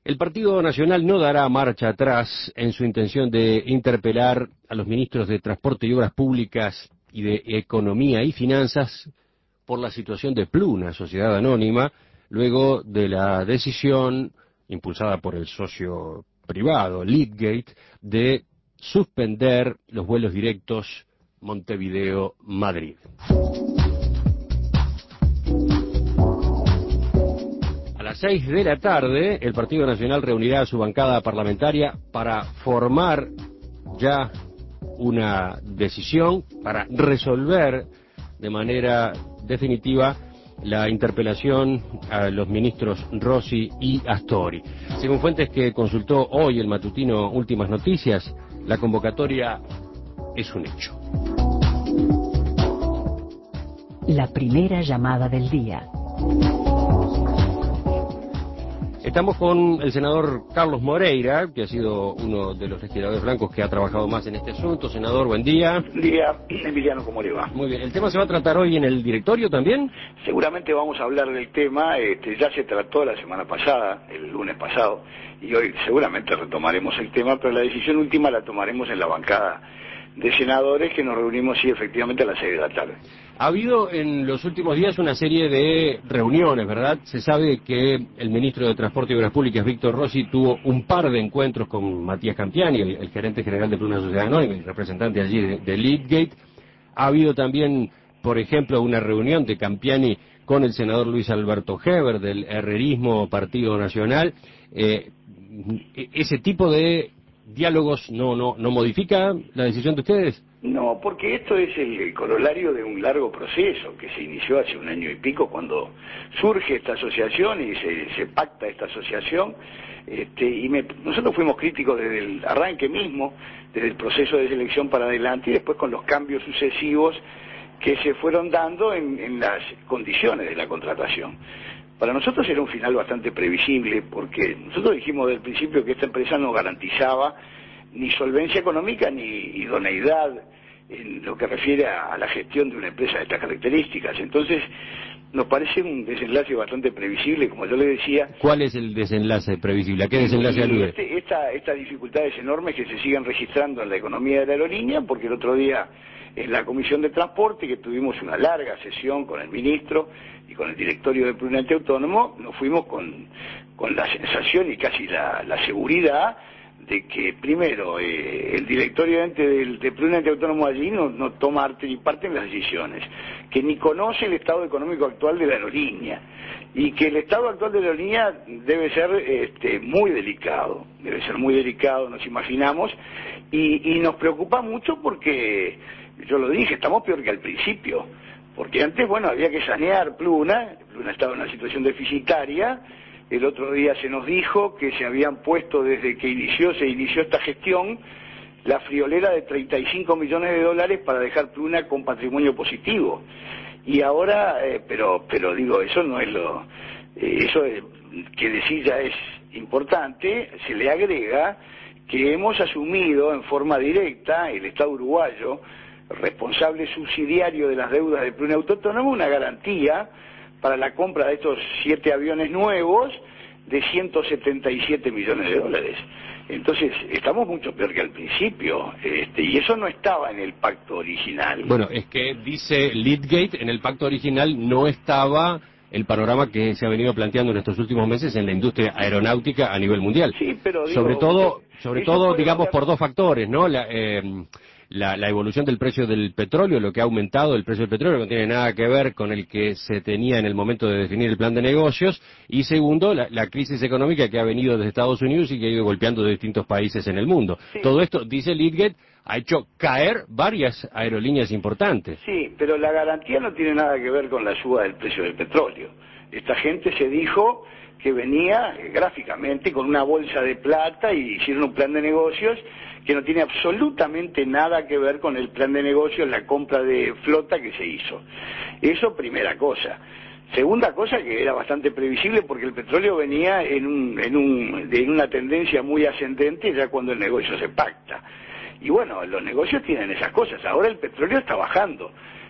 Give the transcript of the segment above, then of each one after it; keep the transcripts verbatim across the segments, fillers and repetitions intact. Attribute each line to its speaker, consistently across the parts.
Speaker 1: El Partido Nacional no dará marcha atrás en su intención de interpelar a los ministros de Transporte y Obras Públicas y de Economía y Finanzas por la situación de Pluna, sociedad anónima, luego de la decisión impulsada por el socio privado, Leadgate, de suspender los vuelos directos Montevideo-Madrid. A las seis de la tarde, el Partido Nacional reunirá a su bancada parlamentaria para formar ya una decisión, para resolver de manera definitiva la interpelación a los ministros Rossi y Astori. Según fuentes que consultó hoy el matutino Últimas Noticias, la convocatoria es un hecho.
Speaker 2: La primera llamada del día.
Speaker 1: Estamos con el senador Carlos Moreira, que ha sido uno de los legisladores blancos que ha trabajado más en este asunto. Senador, buen día.
Speaker 3: Buen día, Emiliano, ¿cómo le va?
Speaker 1: Muy bien. ¿El tema se va a tratar hoy en el directorio también?
Speaker 3: Seguramente vamos a hablar del tema, este, ya se trató la semana pasada, el lunes pasado, y hoy seguramente retomaremos el tema, pero la decisión última la tomaremos en la bancada de senadores, que nos reunimos, sí, efectivamente a las seis de la tarde.
Speaker 1: Ha habido en los últimos días una serie de reuniones, ¿verdad? Se sabe que el ministro de Transporte y Obras Públicas, Víctor Rossi, tuvo un par de encuentros con Matías Campiani, el, el gerente general de Pluna Sociedad Anónima, el representante allí de, de Leadgate. Ha habido también, por ejemplo, una reunión de Campiani con el senador Luis Alberto Heber, del Herrerismo Partido Nacional. Eh, ¿Ese tipo de diálogos no, no, no modifica la decisión de ustedes?
Speaker 3: No, porque esto es el corolario de un largo proceso que se inició hace un año y pico cuando surge esta asociación y se, se pacta esta asociación. Este, y me, nosotros fuimos críticos desde el arranque mismo, desde el proceso de selección para adelante y después con los cambios sucesivos que se fueron dando en, en las condiciones de la contratación. Para nosotros era un final bastante previsible porque nosotros dijimos desde el principio que esta empresa no garantizaba ni solvencia económica ni idoneidad en lo que refiere a la gestión de una empresa de estas características. Entonces, nos parece un desenlace bastante previsible, como yo le decía.
Speaker 1: ¿Cuál es el desenlace previsible? ¿A qué desenlace alude?
Speaker 3: Este, esta, estas dificultades enormes que se siguen registrando en la economía de la aerolínea, porque el otro día en la Comisión de Transporte, que tuvimos una larga sesión con el ministro y con el directorio de Pluriente Autónomo, nos fuimos con, con la sensación y casi la, la seguridad de que primero eh, el directorio de, de Pluriente Autónomo allí no, no toma arte ni parte en las decisiones, que ni conoce el estado económico actual de la aerolínea y que el estado actual de la aerolínea debe ser este, muy delicado, debe ser muy delicado, nos imaginamos, y, y nos preocupa mucho porque, yo lo dije, estamos peor que al principio, porque antes, bueno, había que sanear Pluna, Pluna estaba en una situación deficitaria. El otro día se nos dijo que se habían puesto desde que inició, se inició esta gestión, la friolera de treinta y cinco millones de dólares para dejar Pluna con patrimonio positivo. Y ahora, eh, pero pero digo, eso no es lo, eh, eso es, que decir ya es importante, se le agrega que hemos asumido en forma directa, el Estado uruguayo, responsable subsidiario de las deudas de Pluna Autónoma, una garantía para la compra de estos siete aviones nuevos de ciento setenta y siete millones de dólares. Entonces, estamos mucho peor que al principio, este, y eso no estaba en el pacto original.
Speaker 1: Bueno, es que dice Leadgate, en el pacto original no estaba el panorama que se ha venido planteando en estos últimos meses en la industria aeronáutica a nivel mundial.
Speaker 3: Sí, pero digo,
Speaker 1: sobre todo, sobre todo, digamos,
Speaker 3: cambiar
Speaker 1: por dos factores, ¿no? La, eh, La, la evolución del precio del petróleo, lo que ha aumentado el precio del petróleo, no tiene nada que ver con el que se tenía en el momento de definir el plan de negocios, y segundo, la, la crisis económica que ha venido desde Estados Unidos y que ha ido golpeando de distintos países en el mundo.
Speaker 3: Sí.
Speaker 1: Todo esto, dice Leadgate, ha hecho caer varias aerolíneas importantes.
Speaker 3: Sí, pero la garantía no tiene nada que ver con la suba del precio del petróleo. Esta gente se dijo que venía eh, gráficamente con una bolsa de plata y hicieron un plan de negocios que no tiene absolutamente nada que ver con el plan de negocios, la compra de flota que se hizo. Eso, primera cosa. Segunda cosa, que era bastante previsible porque el petróleo venía en, un, en, un, en una tendencia muy ascendente ya cuando el negocio se pacta. Y bueno, los negocios tienen esas cosas. Ahora el petróleo está bajando.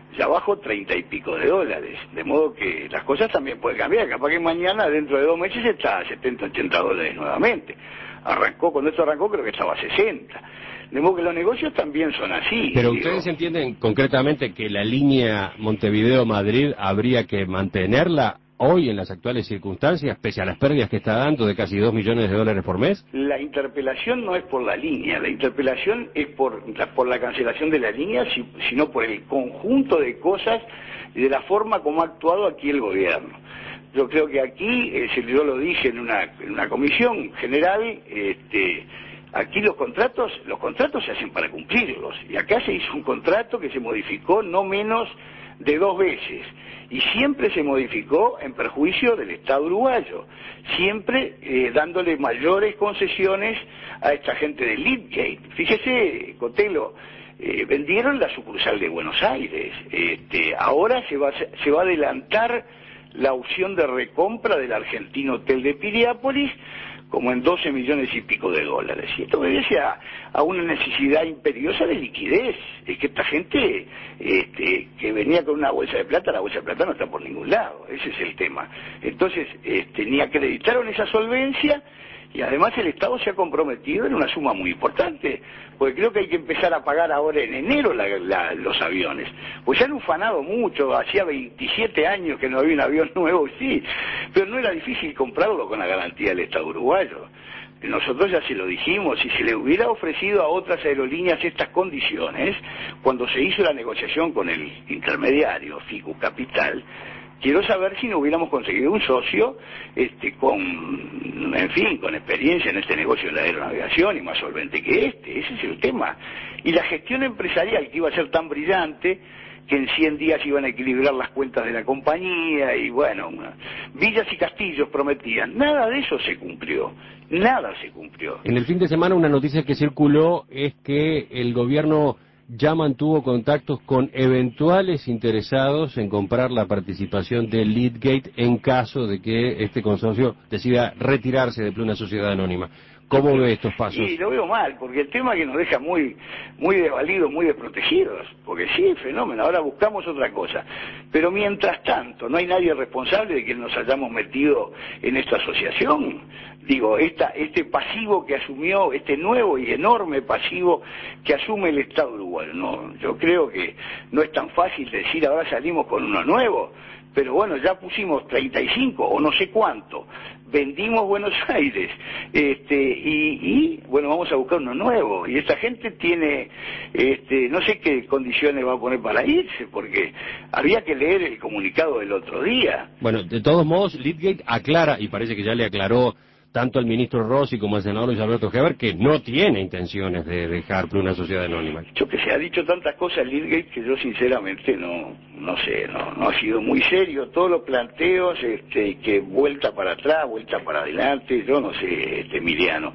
Speaker 3: ya bajó treinta y pico de dólares, de modo que las cosas también pueden cambiar, capaz que mañana, dentro de dos meses, está a setenta, ochenta dólares nuevamente. Arrancó, cuando esto arrancó creo que estaba a sesenta. De modo que los negocios también son así.
Speaker 1: Pero
Speaker 3: digo.
Speaker 1: ustedes entienden concretamente que la línea Montevideo-Madrid habría que mantenerla hoy en las actuales circunstancias, pese a las pérdidas que está dando de casi dos millones de dólares por mes.
Speaker 3: La interpelación no es por la línea, la interpelación es por la, por la cancelación de la línea, si, sino por el conjunto de cosas y de la forma como ha actuado aquí el gobierno. Yo creo que aquí, eh, yo lo dije en una, en una comisión general, este, aquí los contratos, los contratos se hacen para cumplirlos, y acá se hizo un contrato que se modificó no menos de dos veces, y siempre se modificó en perjuicio del Estado uruguayo, siempre eh, dándole mayores concesiones a esta gente de Leadgate. Fíjese, Cotelo, eh, vendieron la sucursal de Buenos Aires, este, ahora se va, se va a adelantar la opción de recompra del argentino hotel de Piriápolis, como en doce millones y pico de dólares. Y esto obedece a, a una necesidad imperiosa de liquidez. Es que esta gente este, que venía con una bolsa de plata, la bolsa de plata no está por ningún lado. Ese es el tema. Entonces, este, ni acreditaron esa solvencia, y además el Estado se ha comprometido en una suma muy importante, porque creo que hay que empezar a pagar ahora en enero la, la, los aviones. Pues se han ufanado mucho, hacía veintisiete años que no había un avión nuevo, sí, pero no era difícil comprarlo con la garantía del Estado uruguayo. Nosotros ya se lo dijimos, si se le hubiera ofrecido a otras aerolíneas estas condiciones, cuando se hizo la negociación con el intermediario, Ficu Capital, quiero saber si no hubiéramos conseguido un socio este, con, en fin, con experiencia en este negocio de la aeronavegación y más solvente que este. Ese es el tema. Y la gestión empresarial, que iba a ser tan brillante, que en cien días iban a equilibrar las cuentas de la compañía, y bueno, villas y castillos prometían. Nada de eso se cumplió. Nada se cumplió.
Speaker 1: En el fin de semana una noticia que circuló es que el gobierno ya mantuvo contactos con eventuales interesados en comprar la participación de Leadgate en caso de que este consorcio decida retirarse de Pluna Sociedad Anónima. ¿Cómo ve estos pasos?
Speaker 3: Sí, lo veo mal, porque el tema que nos deja muy muy desvalidos, muy desprotegidos, porque sí, fenómeno, ahora buscamos otra cosa. Pero mientras tanto, no hay nadie responsable de que nos hayamos metido en esta asociación. Digo, esta, este pasivo que asumió, este nuevo y enorme pasivo que asume el Estado uruguayo. No, yo creo que no es tan fácil decir ahora salimos con uno nuevo, pero bueno, ya pusimos treinta y cinco o no sé cuánto, vendimos Buenos Aires, este, y, y bueno, vamos a buscar uno nuevo, y esta gente tiene, este, no sé qué condiciones va a poner para irse, porque había que leer el comunicado del otro día.
Speaker 1: Bueno, de todos modos, Leadgate aclara, y parece que ya le aclaró tanto al ministro Rossi como al senador Luis Alberto Heber, que no tiene intenciones de dejar Pluna Sociedad Anónima.
Speaker 3: Yo que se ha dicho tantas cosas Leadgate que yo sinceramente no no sé, no, no ha sido muy serio todos los planteos, este, que vuelta para atrás, vuelta para adelante, yo no sé, este, Emiliano.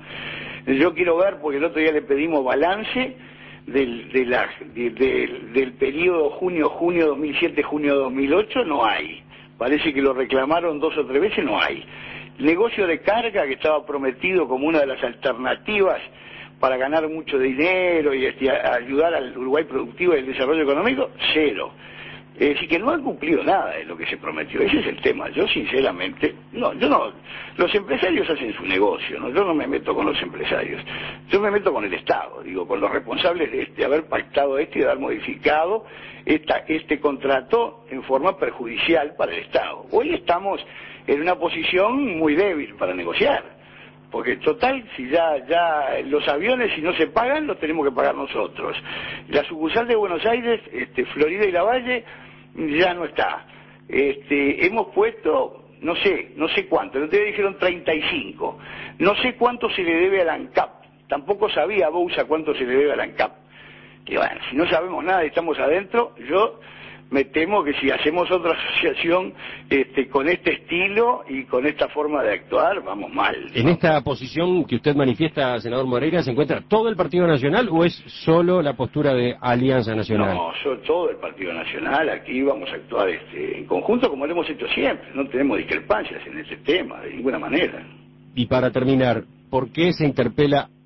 Speaker 3: Yo quiero ver, porque el otro día le pedimos balance del, de la, de, de, del periodo junio-junio dos mil siete, junio dos mil ocho, no hay. Parece que lo reclamaron dos o tres veces, no hay. Negocio de carga, que estaba prometido como una de las alternativas para ganar mucho dinero y este, ayudar al Uruguay productivo y el desarrollo económico, cero. Es decir, que no han cumplido nada de lo que se prometió. Ese es el tema. Yo sinceramente, no, yo no, los empresarios hacen su negocio, ¿no? Yo no me meto con los empresarios, yo me meto con el Estado, digo, con los responsables de, de haber pactado esto y de haber modificado esta, este contrato en forma perjudicial para el Estado. Hoy estamos en una posición muy débil para negociar, porque total, si ya ya los aviones, si no se pagan, los tenemos que pagar nosotros. La sucursal de Buenos Aires, este, Florida y Lavalle, ya no está. Este, hemos puesto, no sé, no sé cuánto, el otro día dijeron treinta y cinco, no sé cuánto se le debe a la ANCAP, tampoco sabía Bousa cuánto se le debe a la ANCAP. Y bueno, si no sabemos nada y estamos adentro, yo me temo que si hacemos otra asociación este, con este estilo y con esta forma de actuar, vamos mal, ¿no?
Speaker 1: En esta posición que usted manifiesta, senador Moreira, ¿se encuentra todo el Partido Nacional o es solo la postura de Alianza Nacional?
Speaker 3: No, so, todo el Partido Nacional. Aquí vamos a actuar este, en conjunto como lo hemos hecho siempre. No tenemos discrepancias en ese tema, de ninguna manera.
Speaker 1: Y para terminar, ¿por qué se interpela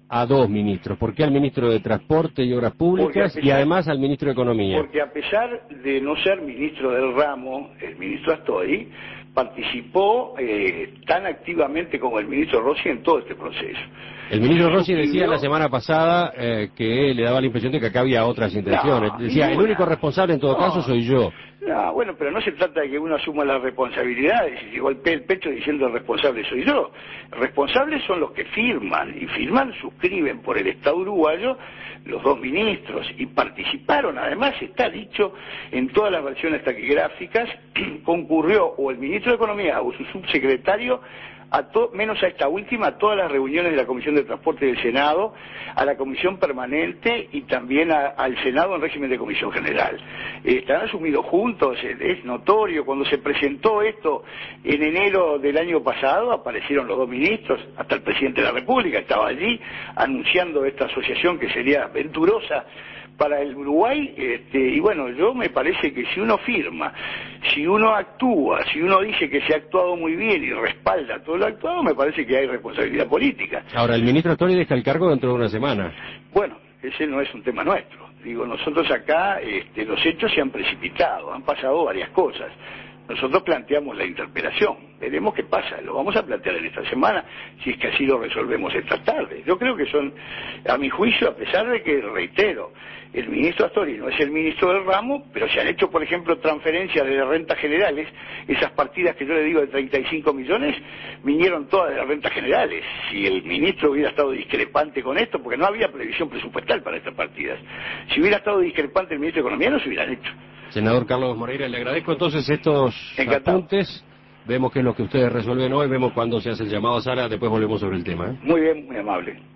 Speaker 1: a dos ministros? ¿Por qué al ministro de Transporte y Obras Públicas
Speaker 3: pesar,
Speaker 1: y además al ministro de Economía?
Speaker 3: Porque a pesar de no ser ministro del ramo, el ministro Astori participó eh, tan activamente como el ministro Rossi en todo este proceso.
Speaker 1: El ministro Rossi
Speaker 3: Suscribió...
Speaker 1: decía la semana pasada eh, que le daba la impresión de que acá había otras intenciones.
Speaker 3: No,
Speaker 1: decía,
Speaker 3: ninguna.
Speaker 1: el único responsable en todo
Speaker 3: No.
Speaker 1: caso soy yo.
Speaker 3: No, bueno, pero no se trata de que uno asuma las responsabilidades y se golpee el pecho diciendo el responsable soy yo. Responsables son los que firman, y firman, suscriben por el Estado uruguayo los dos ministros, y participaron, además está dicho en todas las versiones taquigráficas, concurrió o el ministro de Economía o su subsecretario, a to, menos a esta última, a todas las reuniones de la Comisión de Transporte del Senado, a la Comisión Permanente y también a, al Senado en régimen de Comisión General. Eh, están asumidos juntos, es, es notorio, cuando se presentó esto en enero del año pasado, aparecieron los dos ministros, hasta el presidente de la República estaba allí, anunciando esta asociación que sería venturosa para el Uruguay, este, y bueno, yo me parece que si uno firma, si uno actúa, si uno dice que se ha actuado muy bien y respalda todo lo actuado, me parece que hay responsabilidad política.
Speaker 1: Ahora, el ministro Astori deja el cargo dentro de una semana.
Speaker 3: Bueno, ese no es un tema nuestro. Digo, nosotros acá, este, los hechos se han precipitado, han pasado varias cosas. Nosotros planteamos la interpelación, veremos qué pasa, lo vamos a plantear en esta semana, si es que así lo resolvemos esta tarde. Yo creo que son, a mi juicio, a pesar de que, reitero, el ministro Astori no es el ministro del ramo, pero se han hecho, por ejemplo, transferencias de rentas generales, esas partidas que yo le digo de treinta y cinco millones, vinieron todas de las rentas generales. Si el ministro hubiera estado discrepante con esto, porque no había previsión presupuestal para estas partidas, si hubiera estado discrepante el ministro de Economía, no se hubieran hecho.
Speaker 1: Senador Carlos Moreira, le agradezco entonces estos
Speaker 3: Encantado.
Speaker 1: apuntes. Vemos qué es lo que ustedes resuelven hoy, vemos cuándo se hace el llamado a sala, después volvemos sobre el tema, ¿eh?
Speaker 3: Muy bien, muy amable.